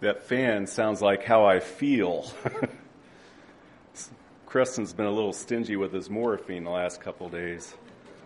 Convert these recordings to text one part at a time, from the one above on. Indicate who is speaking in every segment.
Speaker 1: That fan sounds like how I feel. Kristen's been a little stingy with his morphine the last couple of days.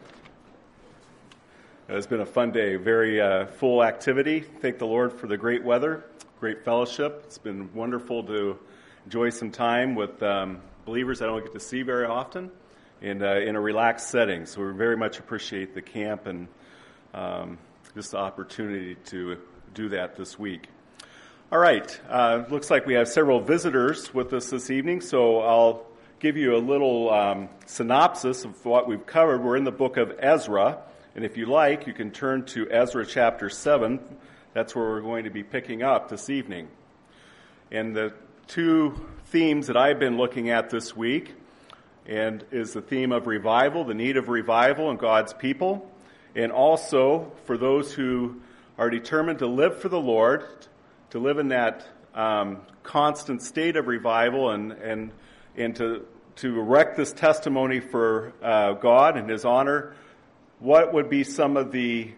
Speaker 1: It's been a fun day, very full activity. Thank the Lord for the great weather, great fellowship. It's been wonderful to enjoy some time with believers I don't get to see very often and in a relaxed setting. So we very much appreciate the camp and just the opportunity to do that this week. All right, looks like we have several visitors with us this evening, so I'll give you a little synopsis of what we've covered. We're in the book of Ezra, and if you like, you can turn to Ezra chapter 7. That's where we're going to be picking up this evening. And the two themes that I've been looking at this week and is the theme of revival, the need of revival in God's people, and also for those who are determined to live for the Lord, to live in that constant state of revival and to erect this testimony for God and His honor. What would be some of the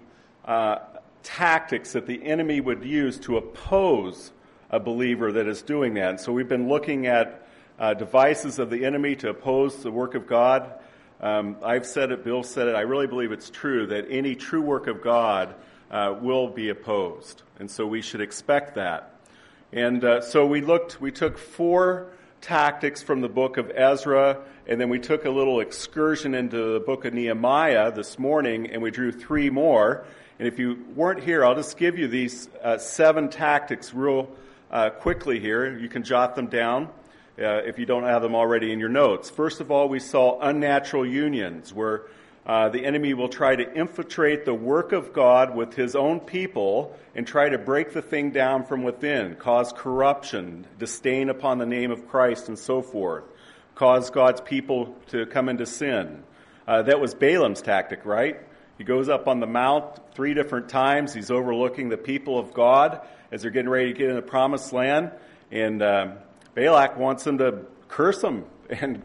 Speaker 1: tactics that the enemy would use to oppose a believer that is doing that? And so we've been looking at devices of the enemy to oppose the work of God. I've said it, Bill said it, I really believe it's true that any true work of God will be opposed. And so we should expect that. And so we took 4 tactics from the book of Ezra, and then we took a little excursion into the book of Nehemiah this morning, and we drew 3 more. And if you weren't here, I'll just give you these 7 tactics real quickly here. You can jot them down if you don't have them already in your notes. First of all, we saw unnatural unions, where the enemy will try to infiltrate the work of God with his own people and try to break the thing down from within, cause corruption, disdain upon the name of Christ, and so forth, cause God's people to come into sin. That was Balaam's tactic, right? He goes up on the mount 3 different times. He's overlooking the people of God as they're getting ready to get in the promised land. And Balak wants them to curse them. And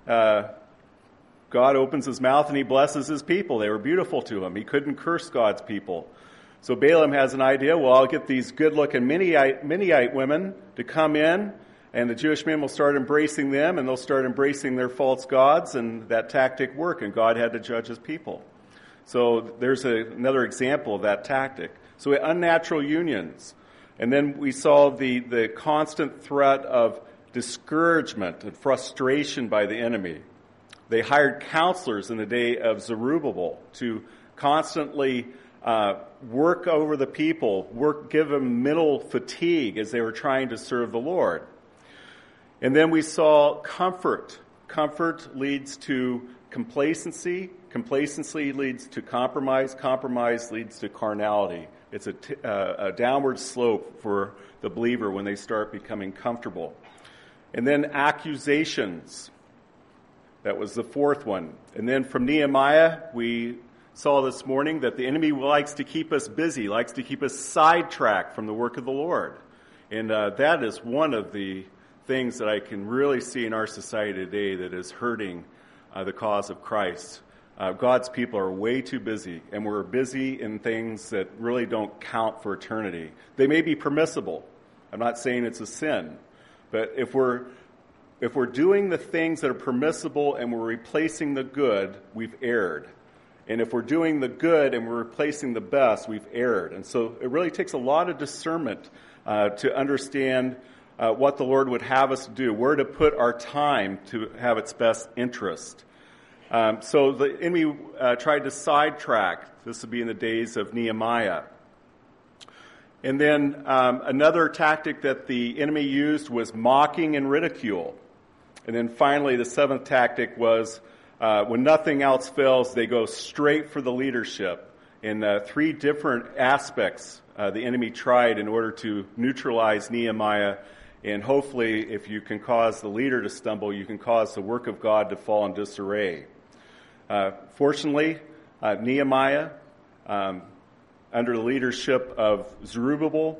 Speaker 1: God opens his mouth and he blesses his people. They were beautiful to him. He couldn't curse God's people. So Balaam has an idea. Well, I'll get these good-looking Midianite women to come in, and the Jewish men will start embracing them, and they'll start embracing their false gods, and that tactic worked, and God had to judge his people. So there's another example of that tactic. So we had unnatural unions. And then we saw the constant threat of discouragement and frustration by the enemy. They hired counselors in the day of Zerubbabel to constantly work over the people, give them mental fatigue as they were trying to serve the Lord. And then we saw comfort. Comfort leads to complacency. Complacency leads to compromise. Compromise leads to carnality. It's a downward slope for the believer when they start becoming comfortable. And then accusations. That was the 4th one. And then from Nehemiah, we saw this morning that the enemy likes to keep us busy, likes to keep us sidetracked from the work of the Lord. And that is one of the things that I can really see in our society today that is hurting the cause of Christ. God's people are way too busy, and we're busy in things that really don't count for eternity. They may be permissible. I'm not saying it's a sin. But if we're doing the things that are permissible and we're replacing the good, we've erred. And if we're doing the good and we're replacing the best, we've erred. And so it really takes a lot of discernment to understand what the Lord would have us do, where to put our time to have its best interest. So the enemy tried to sidetrack. This would be in the days of Nehemiah. And then another tactic that the enemy used was mocking and ridicule. And then finally, the 7th tactic was when nothing else fails, they go straight for the leadership. In 3 different aspects the enemy tried in order to neutralize Nehemiah. And hopefully, if you can cause the leader to stumble, you can cause the work of God to fall in disarray. Fortunately, Nehemiah, under the leadership of Zerubbabel,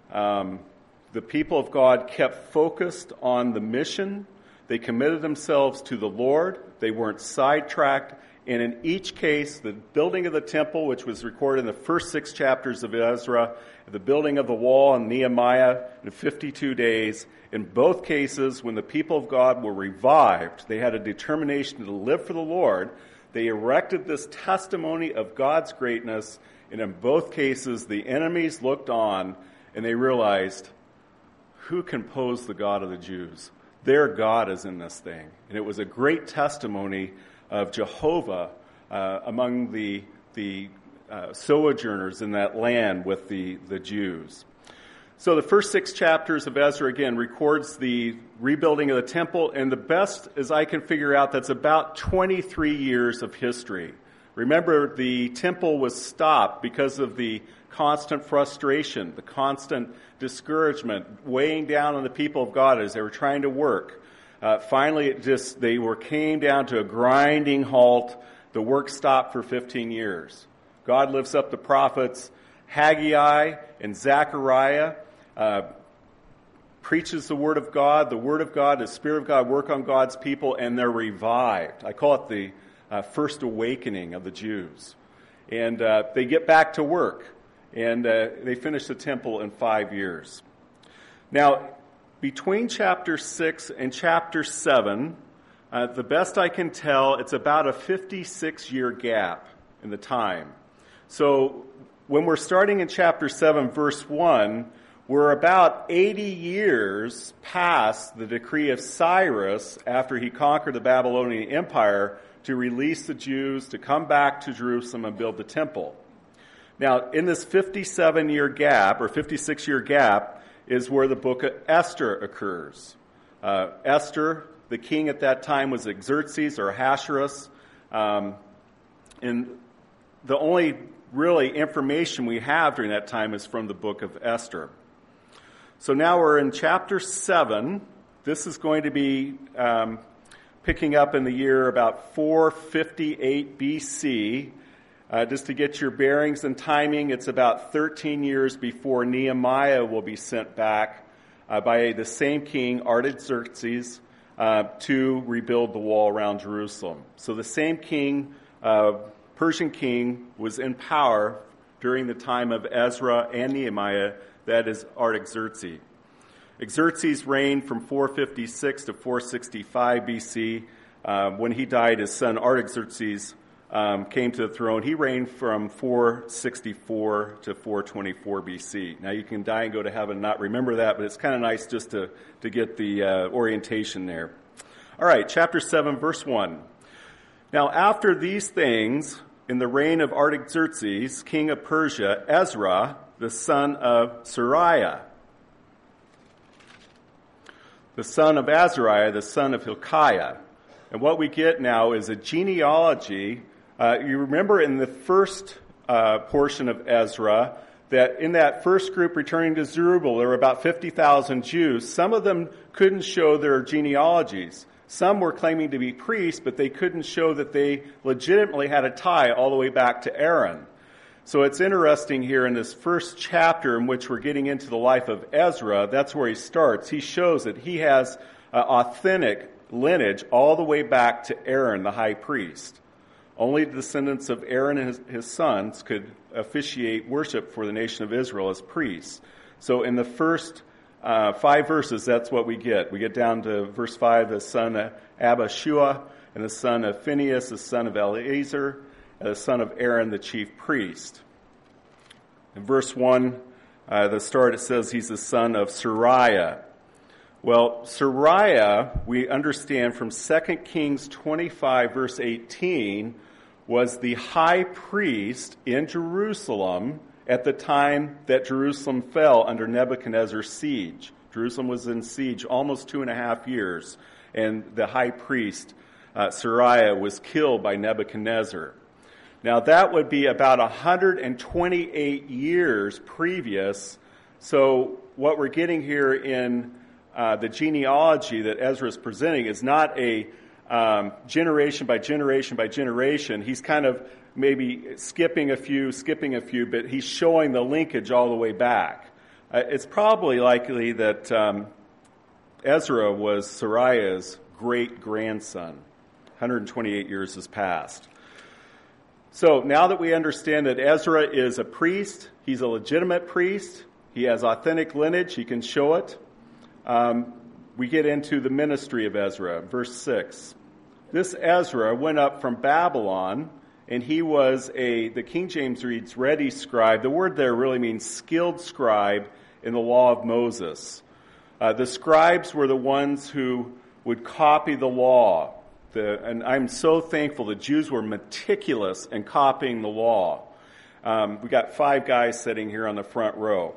Speaker 1: the people of God kept focused on the mission. They committed themselves to the Lord. They weren't sidetracked, And in each case, the building of the temple, which was recorded in the first 6 chapters of Ezra, the building of the wall in Nehemiah in 52 days, in both cases, when the people of God were revived, they had a determination to live for the Lord. They erected this testimony of God's greatness, and in both cases, the enemies looked on and they realized, who can pose the God of the Jews? Their God is in this thing. And it was a great testimony of Jehovah among the sojourners in that land with the Jews. So the first 6 chapters of Ezra, again, records the rebuilding of the temple, and the best, as I can figure out, that's about 23 years of history. Remember, the temple was stopped because of the constant frustration, the constant discouragement, weighing down on the people of God as they were trying to work. Finally, they came down to a grinding halt. The work stopped for 15 years. God lifts up the prophets Haggai and Zechariah, preaches the Word of God. The Word of God, the Spirit of God work on God's people, and they're revived. I call it the first awakening of the Jews. And they get back to work, and they finish the temple in 5 years. Now, between chapter 6 and chapter 7, the best I can tell, it's about a 56-year gap in the time. So when we're starting in chapter 7, verse 1, we're about 80 years past the decree of Cyrus after he conquered the Babylonian Empire to release the Jews to come back to Jerusalem and build the temple. Now, in this 57-year gap, or 56-year gap, is where the book of Esther occurs. Esther, the king at that time, was Xerxes or Ahasuerus. And the only really information we have during that time is from the book of Esther. So now we're in chapter 7. This is going to be picking up in the year about 458 BC. Just to get your bearings and timing, it's about 13 years before Nehemiah will be sent back by the same king, Artaxerxes, to rebuild the wall around Jerusalem. So the same king, Persian king, was in power during the time of Ezra and Nehemiah, that is Artaxerxes. Xerxes reigned from 456 to 465 BC. When he died, his son Artaxerxes came to the throne. He reigned from 464 to 424 BC. Now, you can die and go to heaven and not remember that, but it's kind of nice just to get the orientation there. All right, chapter 7, verse 1. Now, after these things, in the reign of Artaxerxes, king of Persia, Ezra, the son of Seraiah, the son of Azariah, the son of Hilkiah. And what we get now is a genealogy. You remember in the first portion of Ezra that in that first group returning to Zerubbabel, there were about 50,000 Jews. Some of them couldn't show their genealogies. Some were claiming to be priests, but they couldn't show that they legitimately had a tie all the way back to Aaron. So it's interesting here in this first chapter in which we're getting into the life of Ezra, that's where he starts. He shows that he has authentic lineage all the way back to Aaron, the high priest. Only the descendants of Aaron and his sons could officiate worship for the nation of Israel as priests. So in the first 5 verses, that's what we get. We get down to verse 5, the son of Abishua, and the son of Phinehas, the son of Eleazar, and the son of Aaron, the chief priest. In verse 1, the start, it says he's the son of Seraiah. Well, Seraiah, we understand from 2 Kings 25, verse 18, was the high priest in Jerusalem at the time that Jerusalem fell under Nebuchadnezzar's siege. Jerusalem was in siege almost 2.5 years, and the high priest, Seraiah, was killed by Nebuchadnezzar. Now, that would be about 128 years previous. So what we're getting here in the genealogy that Ezra is presenting is not a generation by generation by generation. He's kind of maybe skipping a few, but he's showing the linkage all the way back. It's probably likely that Ezra was Seraiah's great-grandson. 128 years has passed. So now that we understand that Ezra is a priest, he's a legitimate priest, he has authentic lineage, he can show it, we get into the ministry of Ezra, verse 6. This Ezra went up from Babylon, and he was the King James reads, ready scribe. The word there really means skilled scribe in the law of Moses. The scribes were the ones who would copy the law. And I'm so thankful the Jews were meticulous in copying the law. We got 5 guys sitting here on the front row.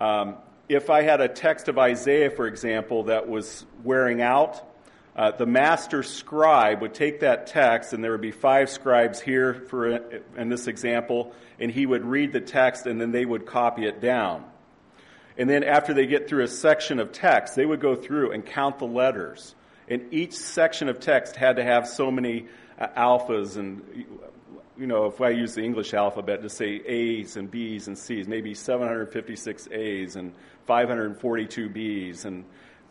Speaker 1: If I had a text of Isaiah, for example, that was wearing out, the master scribe would take that text, and there would be 5 scribes here in this example, and he would read the text, and then they would copy it down. And then after they get through a section of text, they would go through and count the letters. And each section of text had to have so many alphas, and if I use the English alphabet to say A's and B's and C's, maybe 756 A's and 542 B's and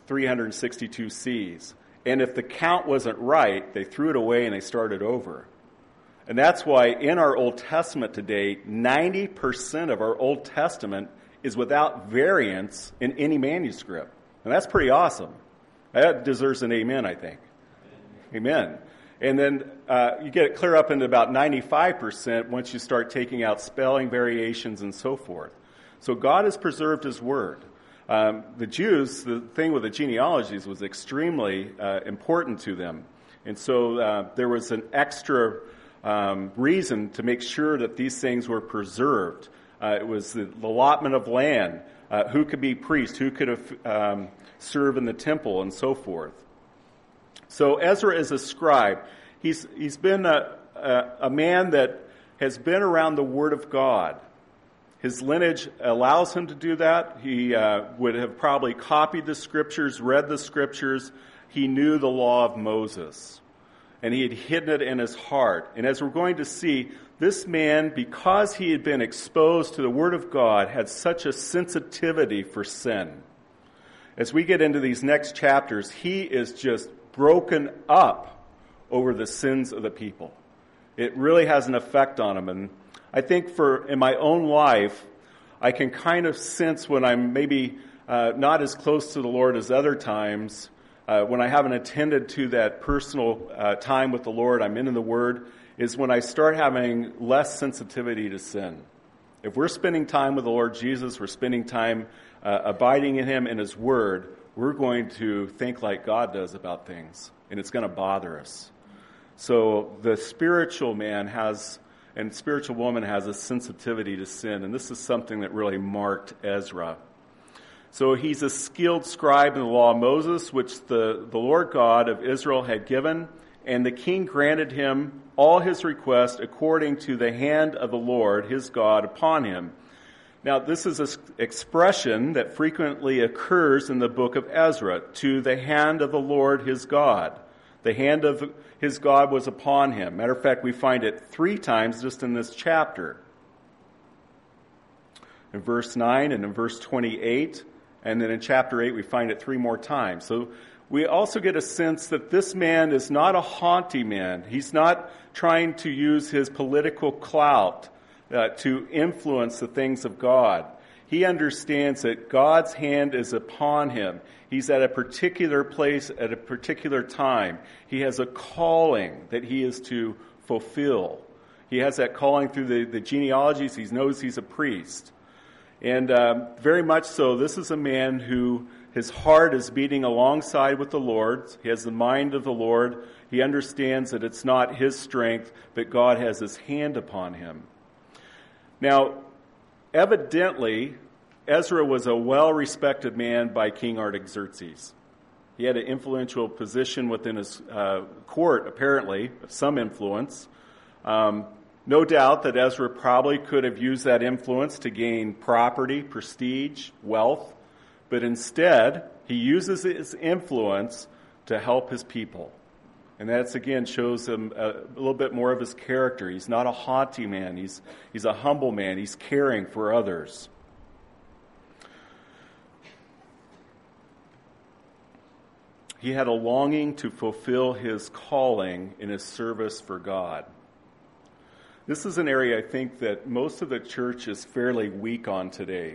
Speaker 1: 362 C's. And if the count wasn't right, they threw it away and they started over. And that's why in our Old Testament today, 90% of our Old Testament is without variance in any manuscript. And that's pretty awesome. That deserves an amen, I think. Amen. And then you get it clear up into about 95% once you start taking out spelling variations and so forth. So God has preserved His Word. The Jews, the thing with the genealogies was extremely important to them. And so there was an extra reason to make sure that these things were preserved. It was the allotment of land, who could be priest, who could have serve in the temple, and so forth. So Ezra is a scribe. He's been a man that has been around the Word of God. His lineage allows him to do that. He would have probably copied the Scriptures, read the Scriptures. He knew the law of Moses, and he had hidden it in his heart. And as we're going to see, this man, because he had been exposed to the Word of God, had such a sensitivity for sin. As we get into these next chapters, he is just broken up over the sins of the people. It really has an effect on him. And I think in my own life, I can kind of sense when I'm maybe not as close to the Lord as other times, when I haven't attended to that personal time with the Lord, I'm in the Word, is when I start having less sensitivity to sin. If we're spending time with the Lord Jesus, we're spending time abiding in Him and His Word, we're going to think like God does about things, and it's going to bother us. So the spiritual man and spiritual woman has a sensitivity to sin, and this is something that really marked Ezra. So he's a skilled scribe in the law of Moses, which the Lord God of Israel had given, and the king granted him all his requests according to the hand of the Lord, his God, upon him. Now, this is an expression that frequently occurs in the book of Ezra, to the hand of the Lord, his God. The hand of his God was upon him. Matter of fact, we find it 3 times just in this chapter. In verse 9 and in verse 28, and then in chapter 8 we find it 3 more times. So we also get a sense that this man is not a haughty man. He's not trying to use his political clout to influence the things of God. He understands that God's hand is upon him. He's at a particular place at a particular time. He has a calling that he is to fulfill. He has that calling through the genealogies. He knows he's a priest. And very much so, this is a man who his heart is beating alongside with the Lord. He has the mind of the Lord. He understands that it's not his strength, but God has his hand upon him. Now, evidently, Ezra was a well-respected man by King Artaxerxes. He had an influential position within his court, apparently, some influence. No doubt that Ezra probably could have used that influence to gain property, prestige, wealth, but instead, he uses his influence to help his people. And that, again, shows him a little bit more of his character. He's not a haughty man. He's a humble man. He's caring for others. He had a longing to fulfill his calling in his service for God. This is an area I think that most of the church is fairly weak on today.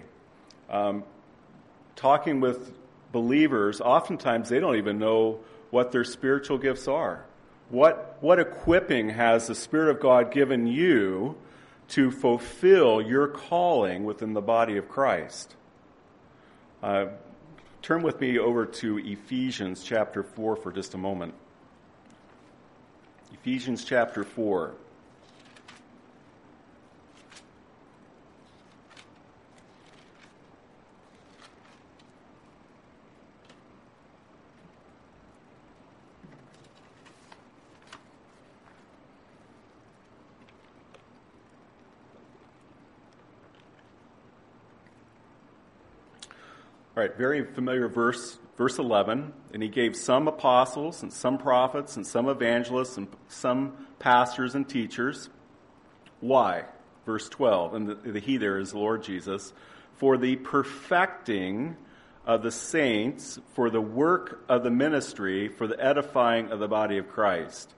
Speaker 1: Talking with believers, oftentimes they don't even know what their spiritual gifts are. What equipping has the Spirit of God given you to fulfill your calling within the body of Christ? Turn with me over to Ephesians chapter 4 for just a moment. Ephesians chapter 4. All right, very familiar verse 11. And he gave some apostles and some prophets and some evangelists and some pastors and teachers. Why? Verse 12, and the he there is the Lord Jesus, for the perfecting of the saints, for the work of the ministry, for the edifying of the body of Christ.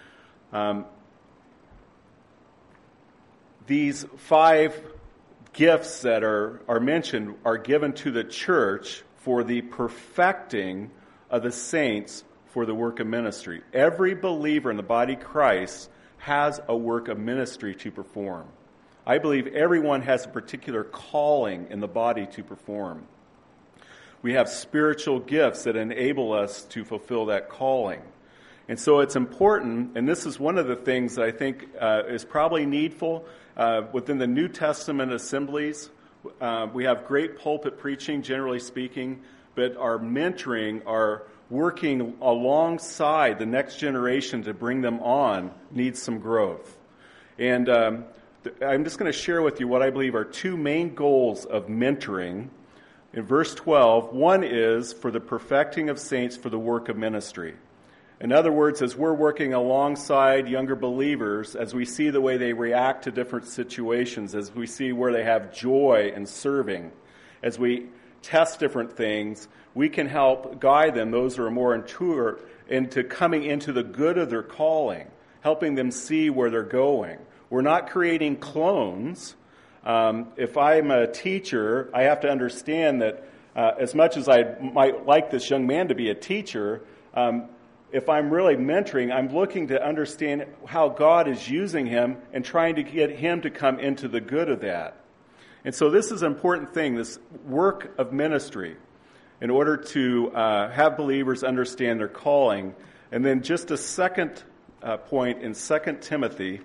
Speaker 1: These 5 gifts that are mentioned are given to the church for the perfecting of the saints for the work of ministry. Every believer in the body of Christ has a work of ministry to perform. I believe everyone has a particular calling in the body to perform. We have spiritual gifts that enable us to fulfill that calling. And so it's important, and this is one of the things that I think is probably needful within the New Testament assemblies. We have great pulpit preaching, generally speaking, but our mentoring, our working alongside the next generation to bring them on needs some growth. And I'm just going to share with you what I believe are 2 main goals of mentoring. In verse 12, one is for the perfecting of saints for the work of ministry. In other words, as we're working alongside younger believers, as we see the way they react to different situations, as we see where they have joy in serving, as we test different things, we can help guide them, those who are more mature, into coming into the good of their calling, helping them see where they're going. We're not creating clones. If I'm a teacher, I have to understand that as much as I might like this young man to be a teacher, if I'm really mentoring, I'm looking to understand how God is using him and trying to get him to come into the good of that. And so this is an important thing, this work of ministry, in order to have believers understand their calling. And then just a second point in 2 Timothy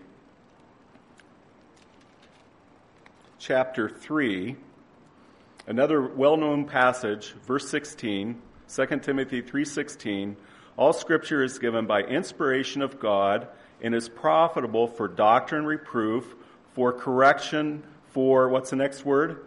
Speaker 1: chapter 3, another well-known passage, verse 16, 2 Timothy 3:16, all Scripture is given by inspiration of God and is profitable for doctrine, reproof, for correction, for, what's the next word?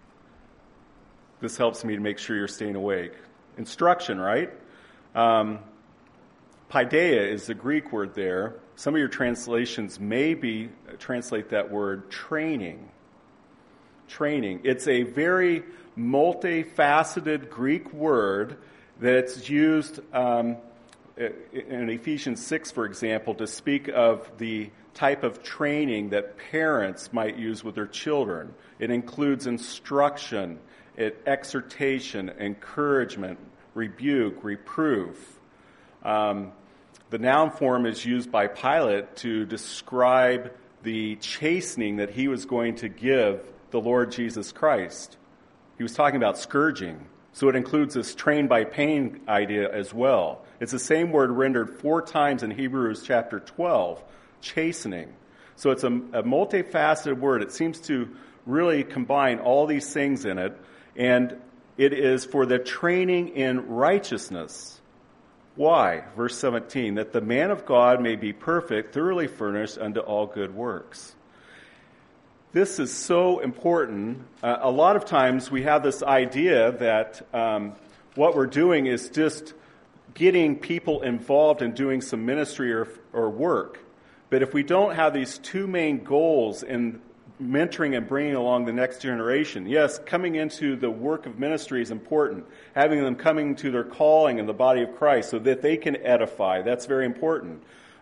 Speaker 1: This helps me to make sure you're staying awake. Instruction, right? Paideia is the Greek word there. Some of your translations maybe translate that word training. Training. It's a very multifaceted Greek word that's used in Ephesians 6, for example, to speak of the type of training that parents might use with their children. It includes instruction, exhortation, encouragement, rebuke, reproof. The noun form is used by Pilate to describe the chastening that he was going to give the Lord Jesus Christ. He was talking about scourging. So it includes this trained by pain idea as well. It's the same word rendered 4 times in Hebrews chapter 12, chastening. So it's a multifaceted word. It seems to really combine all these things in it. And it is for the training in righteousness. Why? Verse 17, that the man of God may be perfect, thoroughly furnished unto all good works. This is so important. A lot of times we have this idea that what we're doing is just getting people involved in doing some ministry or work. But if we don't have these 2 main goals in mentoring and bringing along the next generation, yes, coming into the work of ministry is important. Having them coming to their calling in the body of Christ so that they can edify, that's very important.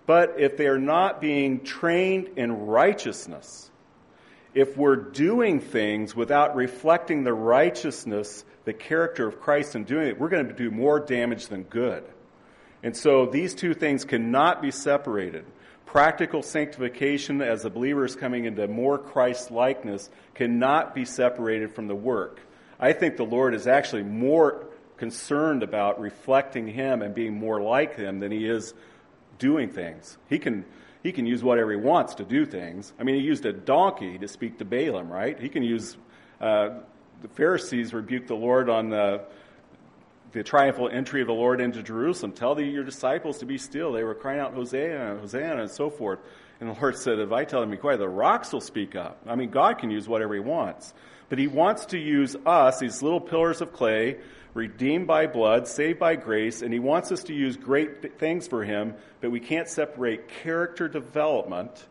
Speaker 1: But if they are not being trained in righteousness, if we're doing things without reflecting the righteousness, the character of Christ in doing it, we're going to do more damage than good. And so these two things cannot be separated. Practical sanctification as the believer is coming into more Christ-likeness cannot be separated from the work. I think the Lord is actually more concerned about reflecting Him and being more like Him than He is doing things. He can use whatever He wants to do things. I mean, He used a donkey to speak to Balaam, right? He can use, the Pharisees rebuked the Lord on the triumphal entry of the Lord into Jerusalem. Tell your disciples to be still. They were crying out, Hosanna, Hosanna, and so forth. And the Lord said, if I tell them to be quiet, the rocks will speak up. I mean, God can use whatever He wants. But He wants to use us, these little pillars of clay, redeemed by blood, saved by grace, and He wants us to use great things for Him, but we can't separate character development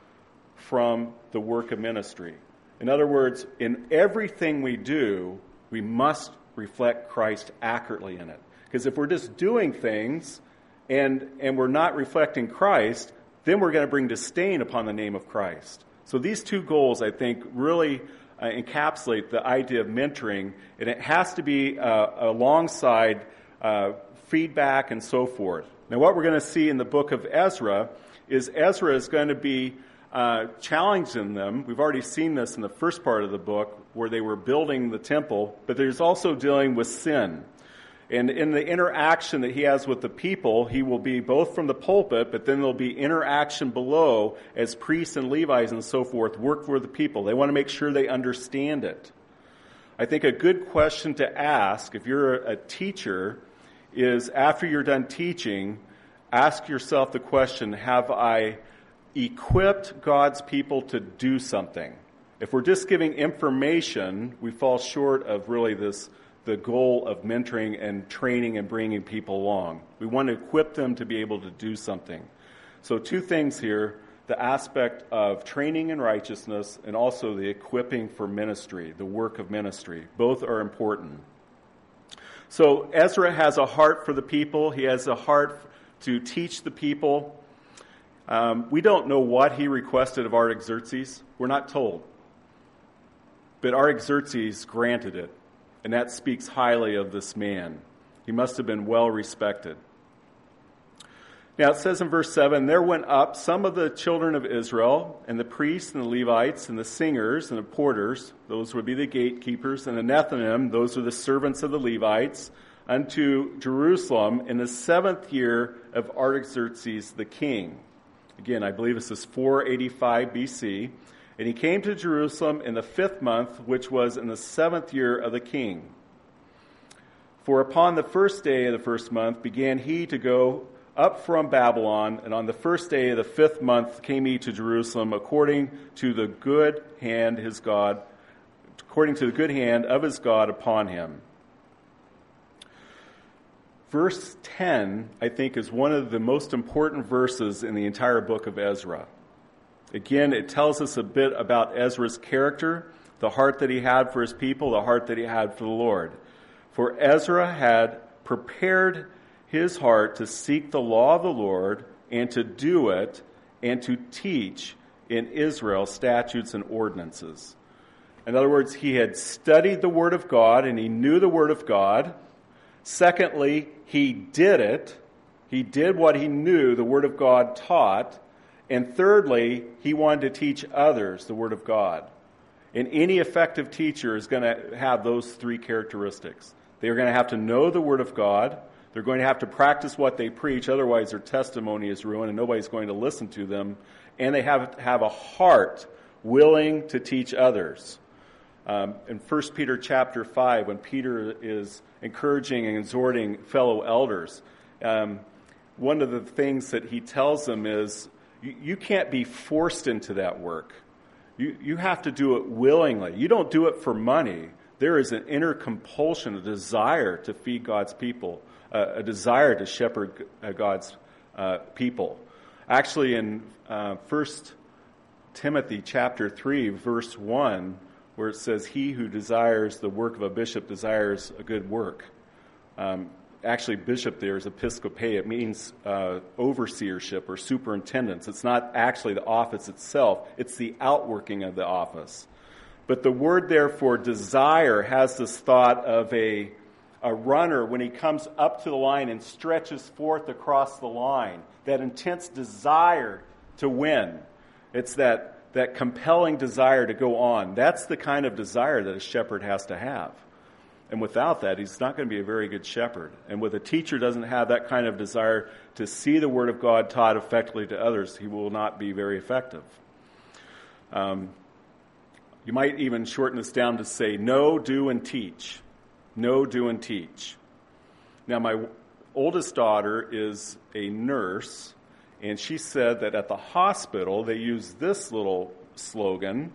Speaker 1: from the work of ministry. In other words, in everything we do, we must reflect Christ accurately in it. Because if we're just doing things and we're not reflecting Christ, then we're going to bring disdain upon the name of Christ. So these two goals, I think, really encapsulate the idea of mentoring, and it has to be alongside feedback and so forth. Now, what we're going to see in the book of Ezra is going to be challenging them. We've already seen this in the first part of the book where they were building the temple, but there's also dealing with sin. And in the interaction that he has with the people, he will be both from the pulpit, but then there'll be interaction below as priests and Levites and so forth work for the people. They want to make sure they understand it. I think a good question to ask, if you're a teacher, is after you're done teaching, ask yourself the question, have I equipped God's people to do something? If we're just giving information, we fall short of really the goal of mentoring and training and bringing people along. We want to equip them to be able to do something. So two things here, the aspect of training in righteousness and also the equipping for ministry, the work of ministry. Both are important. So Ezra has a heart for the people. He has a heart to teach the people. We don't know what he requested of Artaxerxes. We're not told. But Artaxerxes granted it, and that speaks highly of this man. He must have been well respected. Now it says in verse 7, there went up some of the children of Israel, and the priests and the Levites, and the singers and the porters, those would be the gatekeepers, and the Nethinim, those are the servants of the Levites, unto Jerusalem in the 7th year of Artaxerxes the king. Again, I believe this is 485 BC. And he came to Jerusalem in the 5th month, which was in the 7th year of the king. For upon the first day of the 1st month began he to go up from Babylon, and on the first day of the 5th month came he to Jerusalem, according to the good hand of his God upon him. Verse 10, I think, is one of the most important verses in the entire book of Ezra. Again, it tells us a bit about Ezra's character, the heart that he had for his people, the heart that he had for the Lord. For Ezra had prepared his heart to seek the law of the Lord and to do it and to teach in Israel statutes and ordinances. In other words, he had studied the Word of God and he knew the Word of God. Secondly, he did it. He did what he knew the Word of God taught. And thirdly, he wanted to teach others the Word of God. And any effective teacher is going to have those three characteristics. They're going to have to know the Word of God. They're going to have to practice what they preach. Otherwise, their testimony is ruined and nobody's going to listen to them. And they have to have a heart willing to teach others. In 1 Peter chapter 5, when Peter is encouraging and exhorting fellow elders, one of the things that he tells them is, you can't be forced into that work. You have to do it willingly. You don't do it for money. There is an inner compulsion, a desire to feed God's people, a desire to shepherd God's people. Actually, in 1 Timothy chapter 3, verse 1, where it says, he who desires the work of a bishop desires a good work. actually bishop there is episcope. It means overseership or superintendence. It's not actually the office itself. It's the outworking of the office. But the word there for desire has this thought of a runner when he comes up to the line and stretches forth across the line. That intense desire to win. It's that compelling desire to go on. That's the kind of desire that a shepherd has to have. And without that, he's not going to be a very good shepherd. And with a teacher doesn't have that kind of desire to see the Word of God taught effectively to others, he will not be very effective. You might even shorten this down to say, know, do, and teach. Know, do, and teach. Now, my oldest daughter is a nurse, and she said that at the hospital they use this little slogan,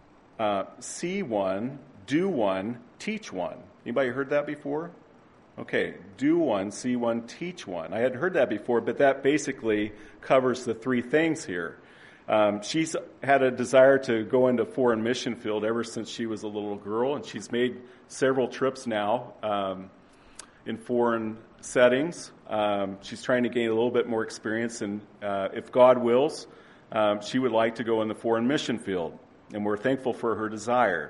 Speaker 1: see one, do one, teach one. Anybody heard that before? Okay, do one, see one, teach one. I hadn't heard that before, but that basically covers the three things here. She's had a desire to go into foreign mission field ever since she was a little girl, and she's made several trips now in foreign settings. She's trying to gain a little bit more experience, and if God wills, she would like to go in the foreign mission field, and we're thankful for her desire.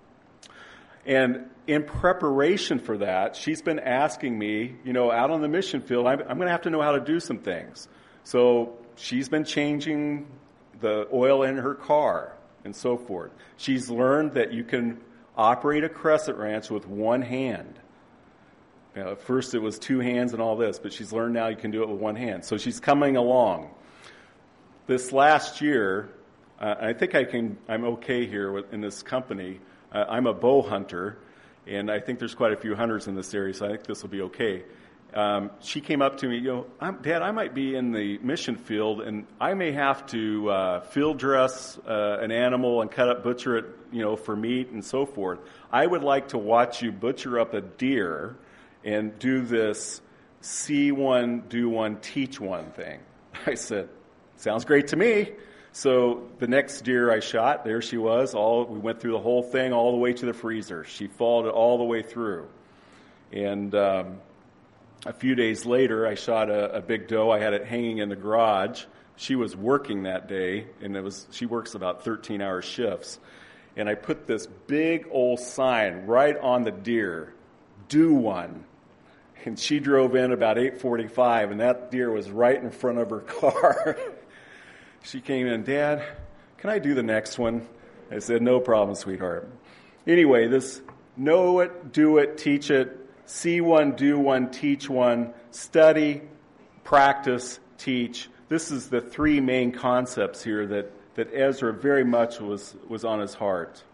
Speaker 1: And in preparation for that, she's been asking me, out on the mission field, I'm going to have to know how to do some things. So she's been changing the oil in her car and so forth. She's learned that you can operate a crescent wrench with one hand. At first it was two hands and all this, but she's learned now you can do it with one hand. So she's coming along. This last year, I think I'm okay here in this company. I'm a bow hunter, and I think there's quite a few hunters in this area, so I think this will be okay. She came up to me, Dad, I might be in the mission field, and I may have to field dress an animal and butcher it, for meat and so forth. I would like to watch you butcher up a deer and do this see one, do one, teach one thing. I said, sounds great to me. So the next deer I shot, there she was. We went through the whole thing all the way to the freezer. She followed it all the way through. And a few days later, I shot a big doe. I had it hanging in the garage. She was working that day, and she works about 13-hour shifts. And I put this big old sign right on the deer, do one. And she drove in about 8:45, and that deer was right in front of her car. She came in, Dad, can I do the next one? I said, no problem, sweetheart. Anyway, this know it, do it, teach it, see one, do one, teach one, study, practice, teach. This is the three main concepts here that Ezra very much was on his heart.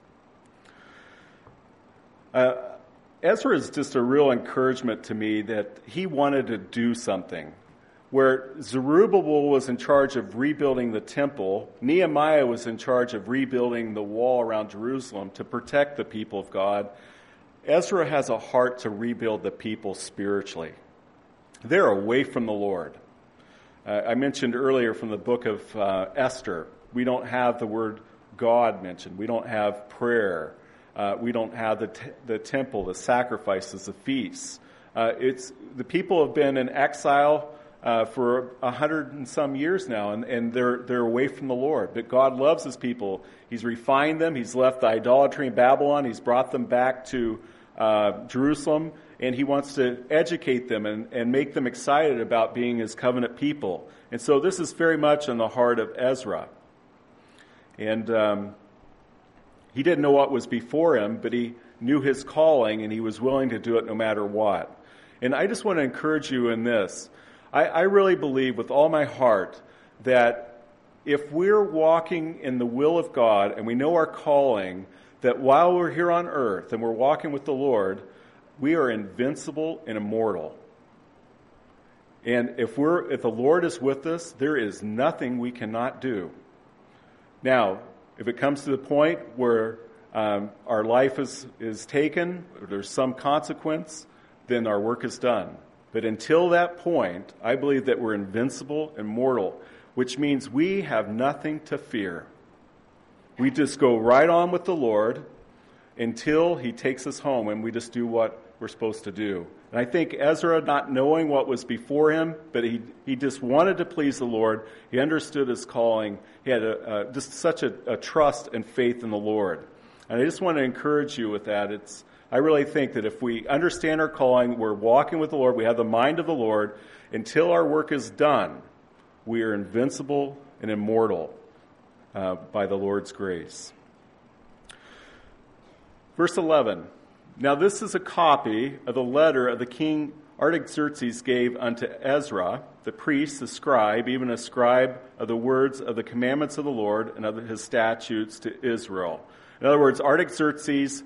Speaker 1: Ezra is just a real encouragement to me that he wanted to do something. Where Zerubbabel was in charge of rebuilding the temple, Nehemiah was in charge of rebuilding the wall around Jerusalem to protect the people of God. Ezra has a heart to rebuild the people spiritually. They're away from the Lord. I mentioned earlier from the book of Esther, we don't have the word God mentioned. We don't have prayer. We don't have the temple, the sacrifices, the feasts. The people have been in exile for 100 and some years now, and they're away from the Lord. But God loves His people. He's refined them. He's left the idolatry in Babylon. He's brought them back to Jerusalem, and He wants to educate them and make them excited about being His covenant people. And so this is very much in the heart of Ezra. And he didn't know what was before him, but he knew his calling, and he was willing to do it no matter what. And I just want to encourage you in this. I really believe with all my heart that if we're walking in the will of God and we know our calling, that while we're here on earth and we're walking with the Lord, we are invincible and immortal. And if the Lord is with us, there is nothing we cannot do. Now, if it comes to the point where our life is taken, or there's some consequence, then our work is done. But until that point, I believe that we're invincible and mortal, which means we have nothing to fear. We just go right on with the Lord until He takes us home, and we just do what we're supposed to do. And I think Ezra, not knowing what was before him, but he just wanted to please the Lord. He understood his calling. He had just such a trust and faith in the Lord. And I just want to encourage you with that. I really think that if we understand our calling, we're walking with the Lord, we have the mind of the Lord, until our work is done, we are invincible and immortal by the Lord's grace. Verse 11. Now this is a copy of the letter of the king Artaxerxes gave unto Ezra, the priest, the scribe, even a scribe of the words of the commandments of the Lord and of his statutes to Israel. In other words, Artaxerxes,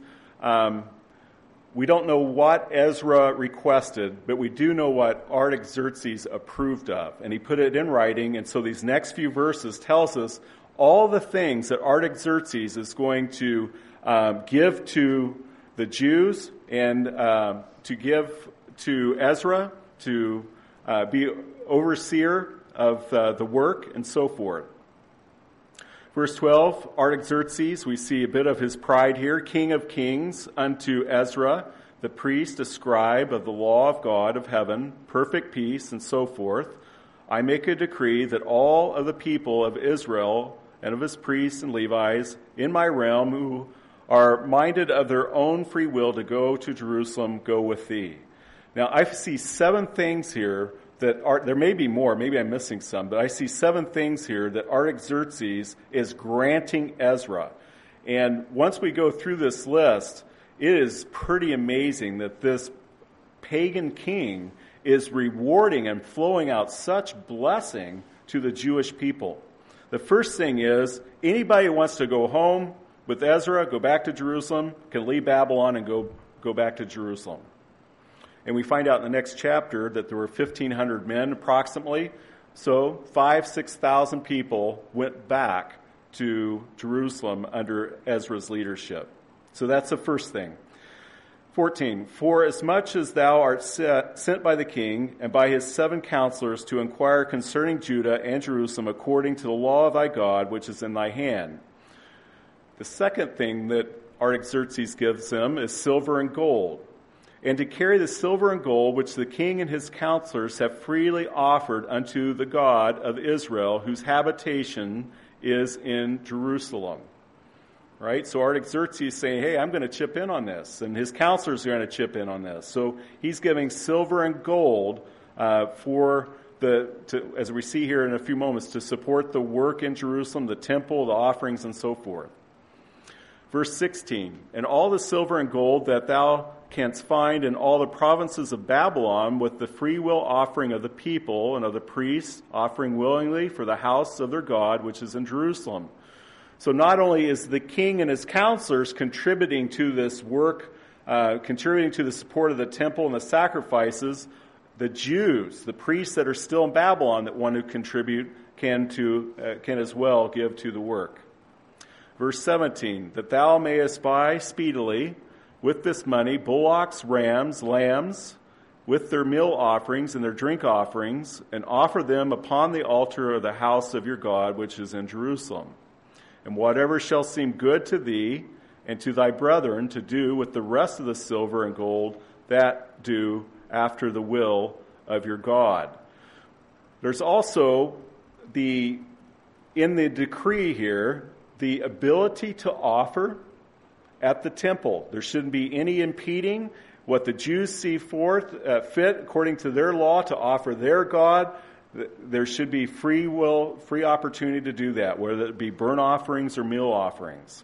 Speaker 1: we don't know what Ezra requested, but we do know what Artaxerxes approved of. And he put it in writing, and so these next few verses tells us all the things that Artaxerxes is going to give to the Jews and to give to Ezra to be overseer of the work and so forth. Verse 12, Artaxerxes, we see a bit of his pride here, King of kings, unto Ezra, the priest, a scribe of the law of God of heaven, perfect peace, and so forth. I make a decree that all of the people of Israel and of his priests and Levites in my realm who are minded of their own free will to go to Jerusalem, go with thee. Now, I see 7 things here that are, there may be more, maybe I'm missing some, but I see 7 things here that Artaxerxes is granting Ezra. And once we go through this list, it is pretty amazing that this pagan king is rewarding and flowing out such blessing to the Jewish people. The first thing is, anybody who wants to go home with Ezra, go back to Jerusalem, can leave Babylon and go back to Jerusalem. And we find out in the next chapter that there were 1,500 men approximately. So 6,000 people went back to Jerusalem under Ezra's leadership. So that's the first thing. 14, for as much as thou art sent by the king and by his 7 counselors to inquire concerning Judah and Jerusalem according to the law of thy God, which is in thy hand. The second thing that Artaxerxes gives them is silver and gold. And to carry the silver and gold which the king and his counselors have freely offered unto the God of Israel, whose habitation is in Jerusalem. Right? So Artaxerxes is saying, hey, I'm going to chip in on this. And his counselors are going to chip in on this. So he's giving silver and gold as we see here in a few moments, to support the work in Jerusalem, the temple, the offerings, and so forth. Verse 16, and all the silver and gold that thou canst find in all the provinces of Babylon, with the free will offering of the people and of the priests, offering willingly for the house of their God, which is in Jerusalem. So not only is the king and his counselors contributing to this work, contributing to the support of the temple and the sacrifices, the Jews, the priests that are still in Babylon that want to contribute, can as well give to the work. Verse 17, that thou mayest buy speedily with this money bullocks, rams, lambs, with their meal offerings and their drink offerings, and offer them upon the altar of the house of your God, which is in Jerusalem. And whatever shall seem good to thee and to thy brethren to do with the rest of the silver and gold, that do after the will of your God. There's also in the decree here, the ability to offer at the temple. There shouldn't be any impeding what the Jews see fit according to their law to offer their God. There should be free opportunity to do that, whether it be burnt offerings or meal offerings.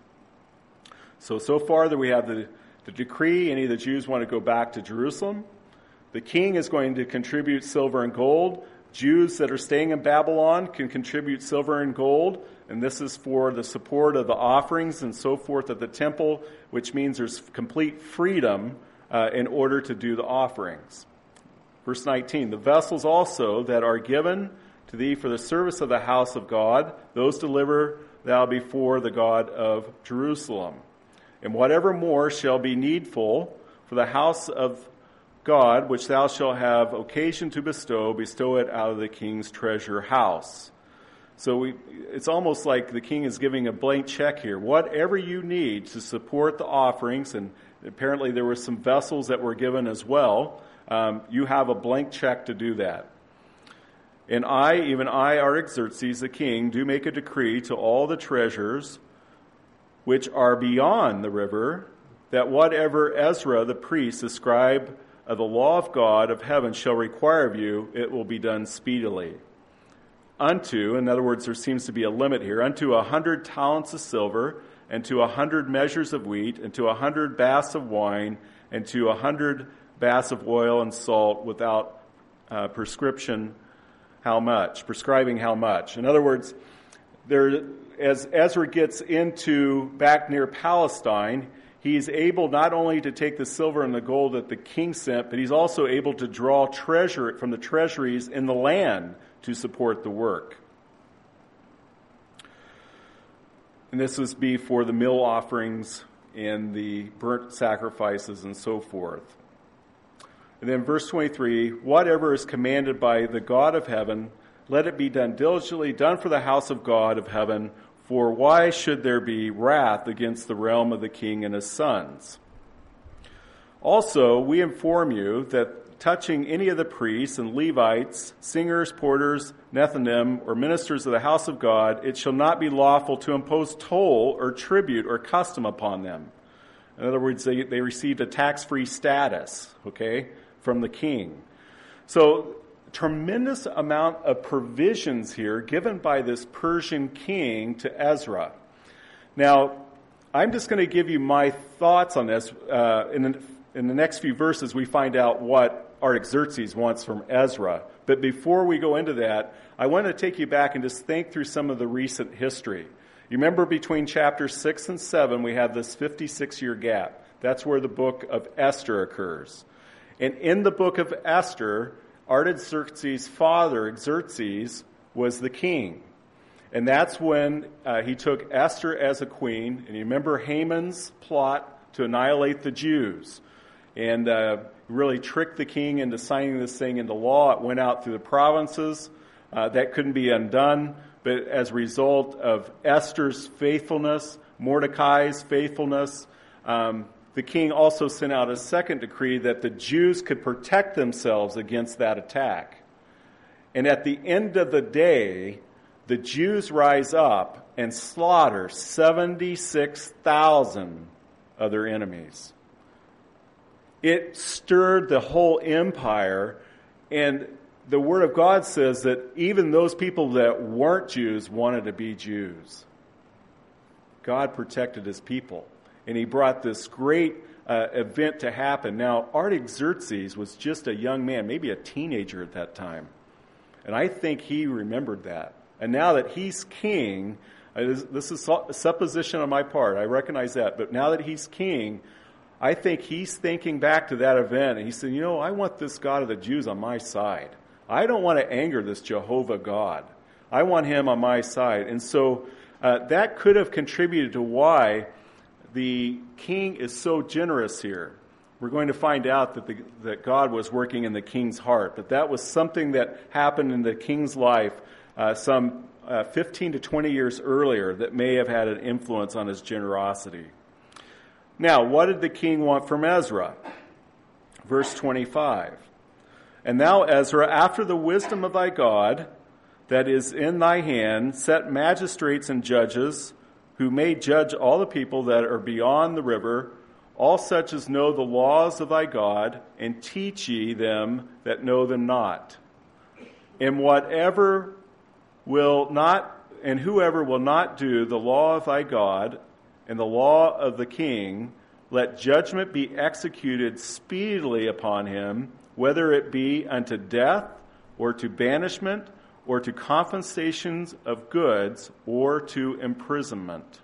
Speaker 1: So far that we have the decree, any of the Jews want to go back to Jerusalem. The king is going to contribute silver and gold. Jews that are staying in Babylon can contribute silver and gold, and this is for the support of the offerings and so forth at the temple, which means there's complete freedom in order to do the offerings. Verse 19, the vessels also that are given to thee for the service of the house of God, those deliver thou before the God of Jerusalem. And whatever more shall be needful for the house of God, which thou shalt have occasion to bestow it out of the king's treasure house. So it's almost like the king is giving a blank check here. Whatever you need to support the offerings, and apparently there were some vessels that were given as well, You have a blank check to do that. And I, even I, Artaxerxes, the king, do make a decree to all the treasures which are beyond the river, that whatever Ezra the priest, the scribe of the law of God of heaven, shall require of you, it will be done speedily. Unto, in other words, there seems to be a limit here, unto 100 talents of silver, and to 100 measures of wheat, and to 100 baths of wine, and to 100 baths of oil and salt, without prescribing how much. In other words, as Ezra gets into back near Palestine, he's able not only to take the silver and the gold that the king sent, but he's also able to draw treasure from the treasuries in the land to support the work. And this would be for the meal offerings and the burnt sacrifices and so forth. And then verse 23, whatever is commanded by the God of heaven, let it be done diligently, done for the house of God of heaven, for why should there be wrath against the realm of the king and his sons? Also, we inform you that touching any of the priests and Levites, singers, porters, Nethinim, or ministers of the house of God, it shall not be lawful to impose toll or tribute or custom upon them. In other words, they received a tax-free status, from the king. So, tremendous amount of provisions here given by this Persian king to Ezra. Now, I'm just going to give you my thoughts on this. In the next few verses, we find out what Artaxerxes wants from Ezra. But before we go into that, I want to take you back and just think through some of the recent history. You remember between chapters 6 and 7, we have this 56-year gap. That's where the book of Esther occurs. And in the book of Esther, Artaxerxes' father, Xerxes, was the king. And that's when he took Esther as a queen. And you remember Haman's plot to annihilate the Jews. And really tricked the king into signing this thing into law. It went out through the provinces. That couldn't be undone. But as a result of Esther's faithfulness, Mordecai's faithfulness, the king also sent out a second decree that the Jews could protect themselves against that attack. And at the end of the day, the Jews rise up and slaughter 76,000 of their enemies. It stirred the whole empire, and the Word of God says that even those people that weren't Jews wanted to be Jews. God protected his people. And he brought this great event to happen. Now, Artaxerxes was just a young man, maybe a teenager at that time. And I think he remembered that. And now that he's king, this is a supposition on my part, I recognize that. But now that he's king, I think he's thinking back to that event. And he said, I want this God of the Jews on my side. I don't want to anger this Jehovah God. I want him on my side. And so that could have contributed to why the king is so generous here. We're going to find out that God was working in the king's heart. But that was something that happened in the king's life some 15 to 20 years earlier that may have had an influence on his generosity. Now, what did the king want from Ezra? Verse 25. And thou, Ezra, after the wisdom of thy God that is in thy hand, set magistrates and judges, who may judge all the people that are beyond the river, all such as know the laws of thy God, and teach ye them that know them not. And whoever will not do the law of thy God and the law of the king, let judgment be executed speedily upon him, whether it be unto death, or to banishment, or to compensations of goods, or to imprisonment.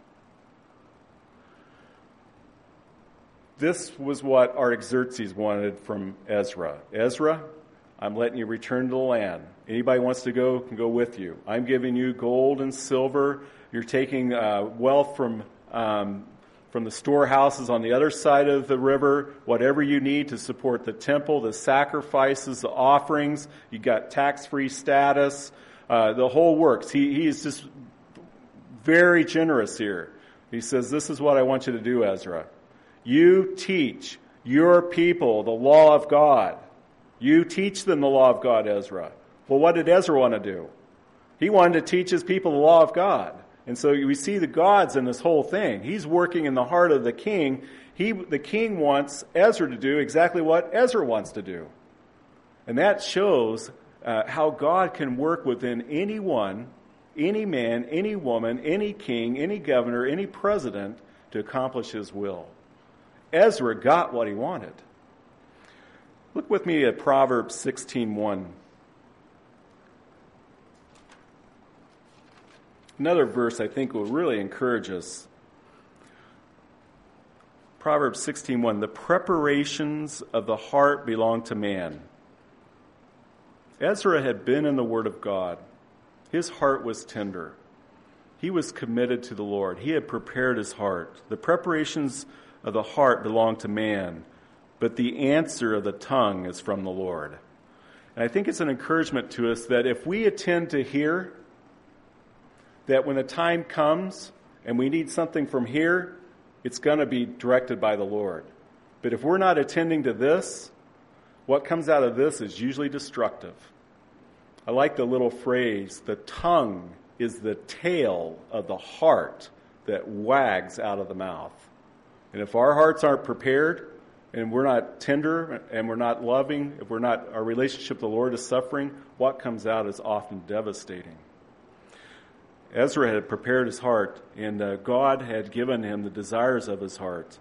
Speaker 1: This was what Artaxerxes wanted from Ezra. Ezra, I'm letting you return to the land. Anybody wants to go can go with you. I'm giving you gold and silver. You're taking wealth from the storehouses on the other side of the river, whatever you need to support the temple, the sacrifices, the offerings. You got tax-free status, the whole works. He is just very generous here. He says, this is what I want you to do, Ezra. You teach your people the law of God. You teach them the law of God, Ezra. Well, what did Ezra want to do? He wanted to teach his people the law of God. And so we see the gods in this whole thing. He's working in the heart of the king. The king wants Ezra to do exactly what Ezra wants to do. And that shows how God can work within anyone, any man, any woman, any king, any governor, any president to accomplish his will. Ezra got what he wanted. Look with me at Proverbs 16:1. Another verse I think will really encourage us. Proverbs 16:1, the preparations of the heart belong to man. Ezra had been in the Word of God. His heart was tender. He was committed to the Lord. He had prepared his heart. The preparations of the heart belong to man, but the answer of the tongue is from the Lord. And I think it's an encouragement to us that if we attend to hear, that when the time comes and we need something from here, it's going to be directed by the Lord. But if we're not attending to this, what comes out of this is usually destructive. I like the little phrase, the tongue is the tail of the heart that wags out of the mouth. And if our hearts aren't prepared, and we're not tender, and we're not loving, if our relationship with the Lord is suffering, what comes out is often devastating. Ezra had prepared his heart, and God had given him the desires of his heart.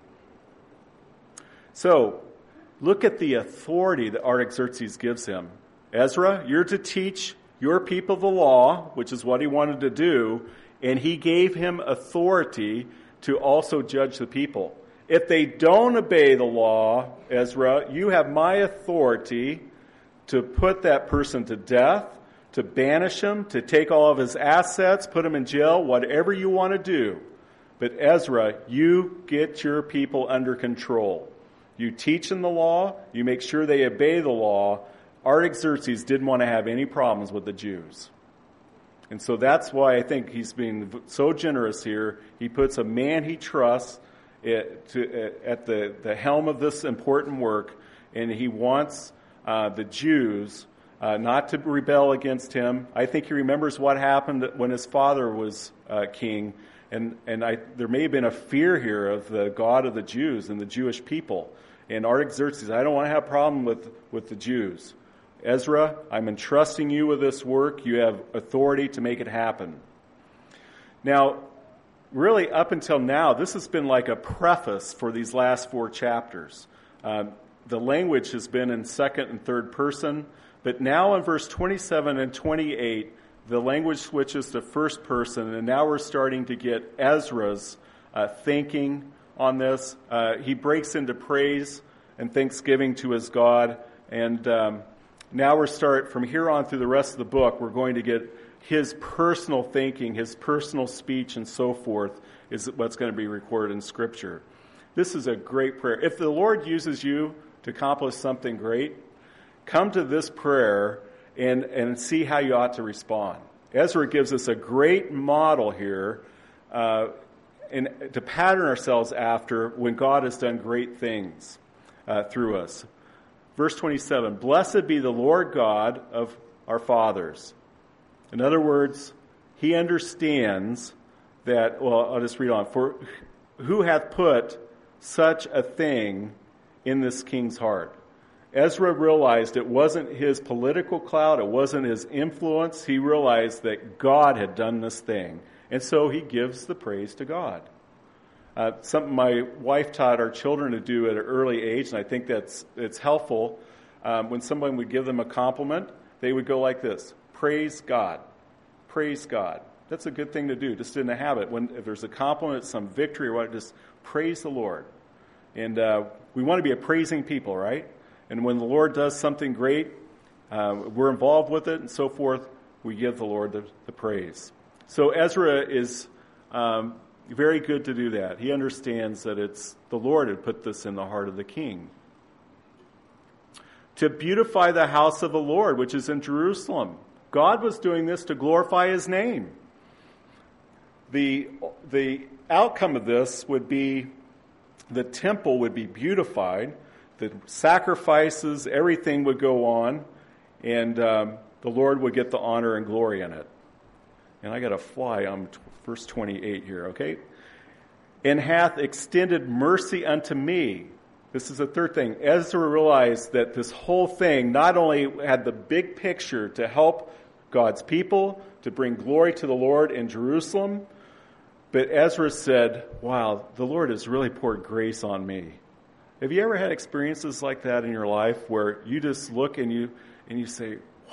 Speaker 1: So, look at the authority that Artaxerxes gives him. Ezra, you're to teach your people the law, which is what he wanted to do, and he gave him authority to also judge the people. If they don't obey the law, Ezra, you have my authority to put that person to death, to banish him, to take all of his assets, put him in jail, whatever you want to do. But Ezra, you get your people under control. You teach them the law, you make sure they obey the law. Artaxerxes didn't want to have any problems with the Jews. And so that's why I think he's being so generous here. He puts a man he trusts at the helm of this important work, and he wants the Jews not to rebel against him. I think he remembers what happened when his father was king, and there may have been a fear here of the God of the Jews and the Jewish people. And Artaxerxes, I don't want to have a problem with the Jews. Ezra, I'm entrusting you with this work. You have authority to make it happen. Now, really up until now, this has been like a preface for these last 4 chapters. The language has been in second and third person, but now in verse 27 and 28, the language switches to first person, and now we're starting to get Ezra's thinking on this. He breaks into praise and thanksgiving to his God, and now from here on through the rest of the book, we're going to get his personal thinking, his personal speech, and so forth is what's going to be recorded in Scripture. This is a great prayer. If the Lord uses you to accomplish something great, come to this prayer and see how you ought to respond. Ezra gives us a great model here and to pattern ourselves after when God has done great things through us. Verse 27, blessed be the Lord God of our fathers. In other words, he understands that, well, I'll just read on. For who hath put such a thing in this king's heart? Ezra realized it wasn't his political clout, it wasn't his influence. He realized that God had done this thing. And so he gives the praise to God. Something my wife taught our children to do at an early age, and I think it's helpful. When someone would give them a compliment, they would go like this: praise God. Praise God. That's a good thing to do, just in a habit. If there's a compliment, some victory, or what, just praise the Lord. And we want to be a praising people, right? And when the Lord does something great, we're involved with it and so forth, we give the Lord the praise. So Ezra is very good to do that. He understands that it's the Lord who put this in the heart of the king. To beautify the house of the Lord, which is in Jerusalem. God was doing this to glorify his name. The outcome of this would be the temple would be beautified. the sacrifices, everything would go on, and the Lord would get the honor and glory in it. And I got to fly on verse 28 here, okay? And hath extended mercy unto me. This is the third thing. Ezra realized that this whole thing not only had the big picture to help God's people, to bring glory to the Lord in Jerusalem, but Ezra said, wow, the Lord has really poured grace on me. Have you ever had experiences like that in your life where you just look and you say,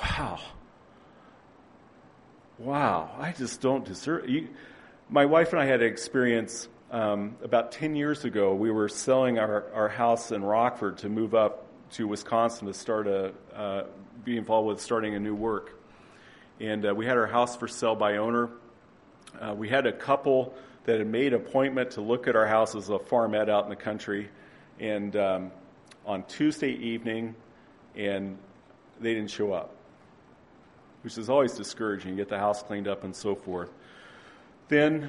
Speaker 1: wow, I just don't deserve it. My wife and I had an experience about 10 years ago. We were selling our house in Rockford to move up to Wisconsin to start be involved with starting a new work. And we had our house for sale by owner. We had a couple that had made an appointment to look at our house as a farmette out in the country. And on Tuesday evening, and they didn't show up, which is always discouraging. You get the house cleaned up and so forth. Then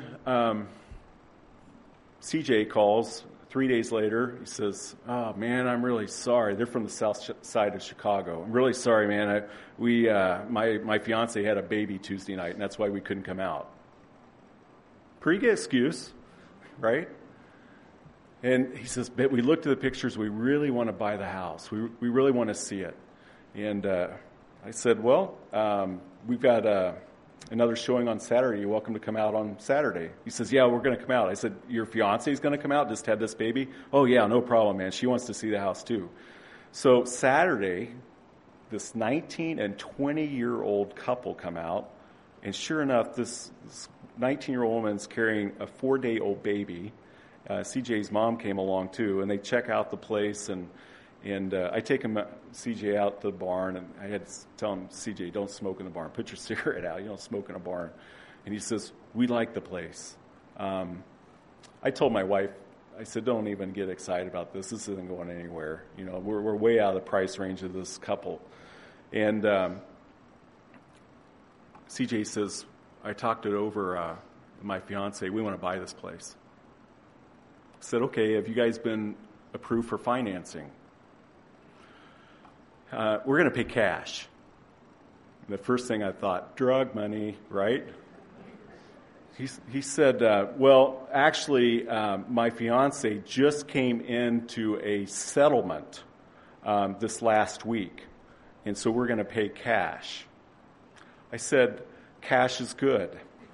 Speaker 1: CJ calls 3 days later. He says, oh, man, I'm really sorry. They're from the south side of Chicago. I'm really sorry, man. My fiance had a baby Tuesday night, and that's why we couldn't come out. Pretty good excuse, right? And he says, but we looked at the pictures. We really want to buy the house. We really want to see it. And I said, well, we've got another showing on Saturday. You're welcome to come out on Saturday. He says, yeah, we're going to come out. I said, your fiance's going to come out? Just had this baby? Oh, yeah, no problem, man. She wants to see the house too. So Saturday, this 19 and 20-year-old couple come out. And sure enough, this 19-year-old woman's carrying a 4-day-old baby. CJ's mom came along too, and they check out the place, and I take CJ out to the barn, and I had to tell him, CJ, don't smoke in the barn. Put your cigarette out. You don't smoke in a barn. And he says, we like the place. I told my wife, I said, don't even get excited about this. This isn't going anywhere. You know, we're way out of the price range of this couple. And CJ says, I talked it over with my fiance. We want to buy this place. I said, okay, have you guys been approved for financing? We're going to pay cash. And the first thing I thought, drug money, right? He said, well, actually, my fiance just came into a settlement this last week, and so we're going to pay cash. I said, cash is good.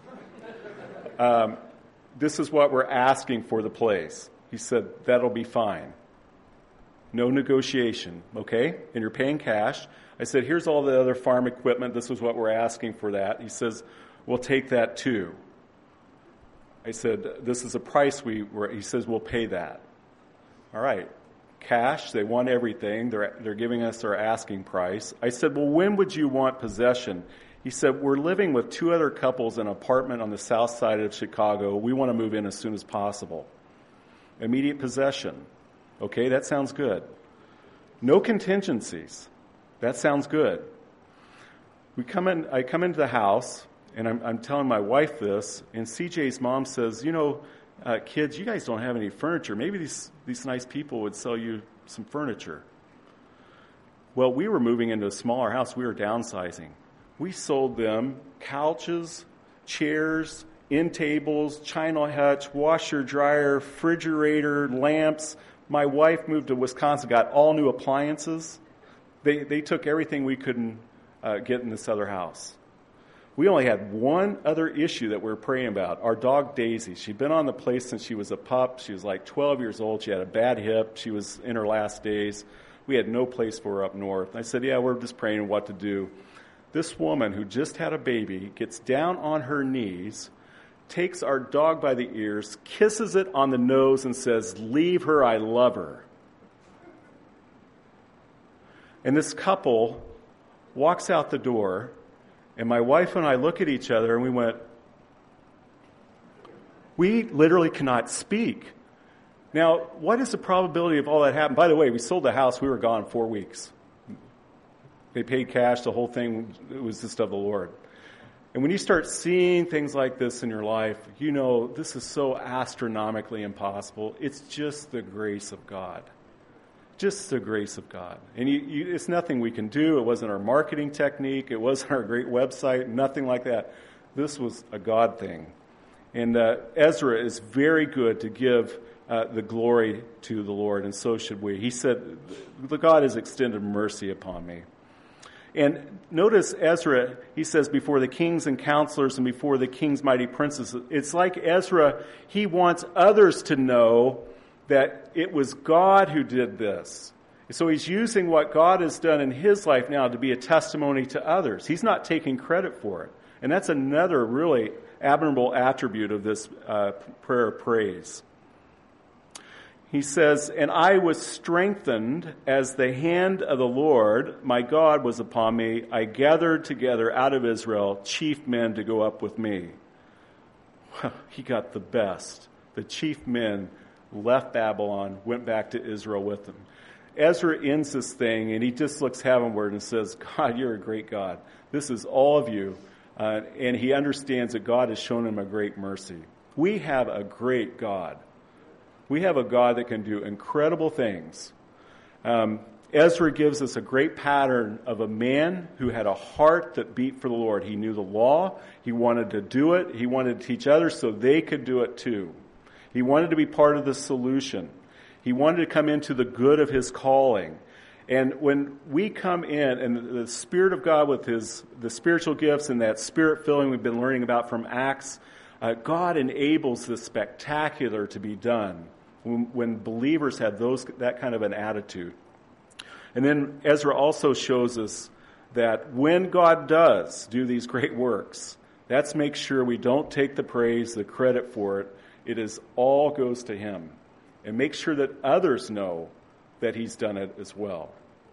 Speaker 1: This is what we're asking for the place. He said, that'll be fine. No negotiation, okay? And you're paying cash. I said, here's all the other farm equipment. This is what we're asking for that. He says, we'll take that too. I said, this is a price he says, we'll pay that. All right. Cash, they want everything. They're giving us their asking price. I said, well, when would you want possession? He said, we're living with 2 other couples in an apartment on the south side of Chicago. We want to move in as soon as possible. Immediate possession. Okay, that sounds good. No contingencies. That sounds good. I come into the house, and I'm telling my wife this, and CJ's mom says, kids, you guys don't have any furniture. Maybe these nice people would sell you some furniture. Well, we were moving into a smaller house. We were downsizing. We sold them couches, chairs, end tables, china hutch, washer, dryer, refrigerator, lamps. My wife moved to Wisconsin, got all new appliances. They took everything we couldn't get in this other house. We only had one other issue that we were praying about. Our dog Daisy. She'd been on the place since she was a pup. She was like 12 years old. She had a bad hip. She was in her last days. We had no place for her up north. I said, yeah, we're just praying what to do. This woman who just had a baby gets down on her knees, takes our dog by the ears, kisses it on the nose, and says, leave her, I love her. And this couple walks out the door, and my wife and I look at each other, and we went, we literally cannot speak. Now, what is the probability of all that happening? By the way, we sold the house. We were gone 4 weeks. They paid cash. The whole thing, it was just of the Lord. And when you start seeing things like this in your life, you know this is so astronomically impossible. It's just the grace of God. just the grace of God. And it's nothing we can do. It wasn't our marketing technique. It wasn't our great website, nothing like that. This was a God thing. And Ezra is very good to give the glory to the Lord, and so should we. He said, "The God has extended mercy upon me." And notice Ezra, he says, before the kings and counselors and before the king's mighty princes. It's like Ezra, he wants others to know that it was God who did this. So he's using what God has done in his life now to be a testimony to others. He's not taking credit for it. And that's another really admirable attribute of this prayer of praise. He says, "And I was strengthened as the hand of the Lord, my God, was upon me. I gathered together out of Israel chief men to go up with me." Well, he got the best. The chief men left Babylon, went back to Israel with them. Ezra ends this thing, and he just looks heavenward and says, "God, you're a great God. This is all of you." And he understands that God has shown him a great mercy. We have a great God. We have a God that can do incredible things. Ezra gives us a great pattern of a man who had a heart that beat for the Lord. He knew the law. He wanted to do it. He wanted to teach others so they could do it too. He wanted to be part of the solution. He wanted to come into the good of his calling. And when we come in, and the Spirit of God with the spiritual gifts and that Spirit filling we've been learning about from Acts, God enables the spectacular to be done when believers have that kind of an attitude. And then Ezra also shows us that when God does do these great works, let's make sure we don't take the praise, the credit for it. It is all goes to him. And make sure that others know that he's done it as well.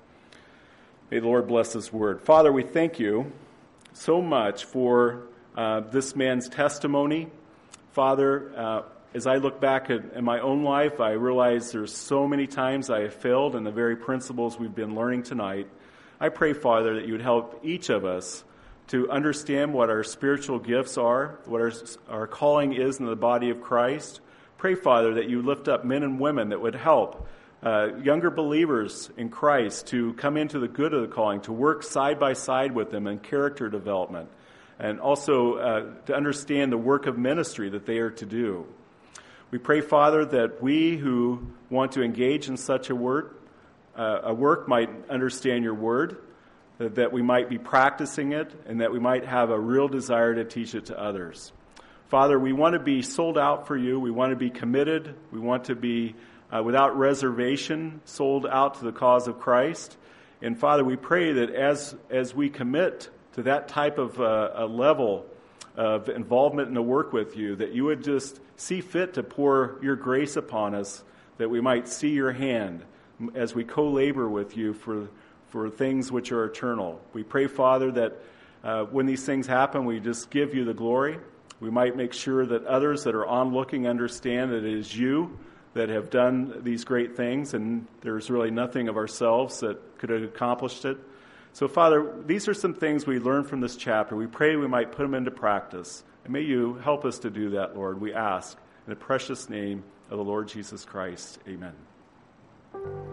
Speaker 1: May the Lord bless his word. Father, we thank you so much for this man's testimony. Father, as I look back at my own life, I realize there's so many times I have failed in the very principles we've been learning tonight. I pray, Father, that you would help each of us to understand what our spiritual gifts are, what our calling is in the body of Christ. Pray, Father, that you lift up men and women that would help younger believers in Christ to come into the good of the calling, to work side by side with them in character development, and also to understand the work of ministry that they are to do. We pray, Father, that we who want to engage in such a work might understand your word, that we might be practicing it, and that we might have a real desire to teach it to others. Father, we want to be sold out for you. We want to be committed. We want to be without reservation, sold out to the cause of Christ. And Father, we pray that as we commit to that type of a level of involvement in the work with you, that you would just see fit to pour your grace upon us, that we might see your hand as we co-labor with you for things which are eternal. We pray, Father, that when these things happen, we just give you the glory. We might make sure that others that are onlooking understand that it is you that have done these great things, and there's really nothing of ourselves that could have accomplished it. So, Father, these are some things we learned from this chapter. We pray we might put them into practice. And may you help us to do that, Lord, we ask. In the precious name of the Lord Jesus Christ, amen.